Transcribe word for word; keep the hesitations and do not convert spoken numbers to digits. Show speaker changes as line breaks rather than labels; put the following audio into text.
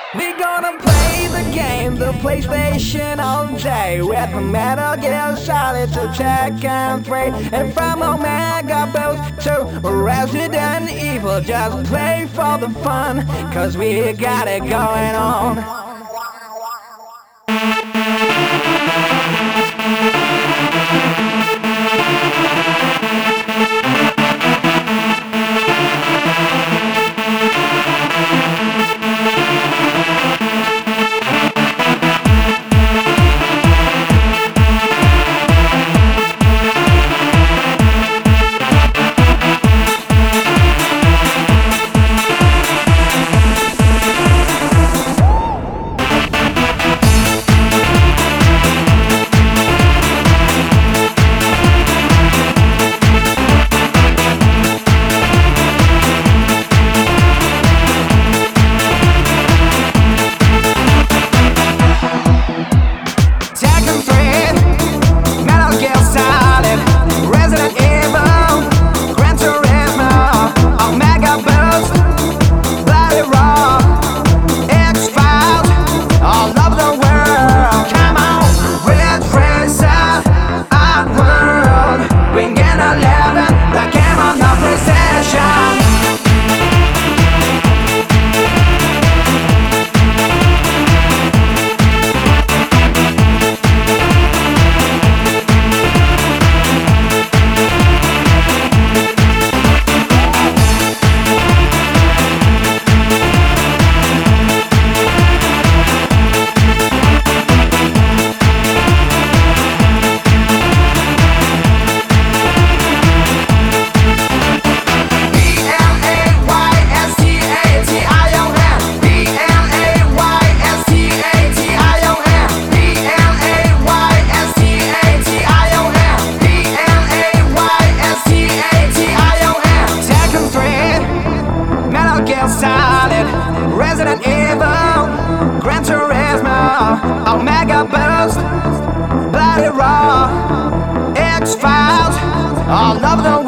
We gonna play the game, the PlayStation all day, with Metal Gear Solid to Tekken three, and from Omega Boost to Resident Evil. Just play for the fun, cause we got it going on. Solid, Resident Evil, Gran Turismo, Omega Boost, Bloody Raw, X-Files, all of the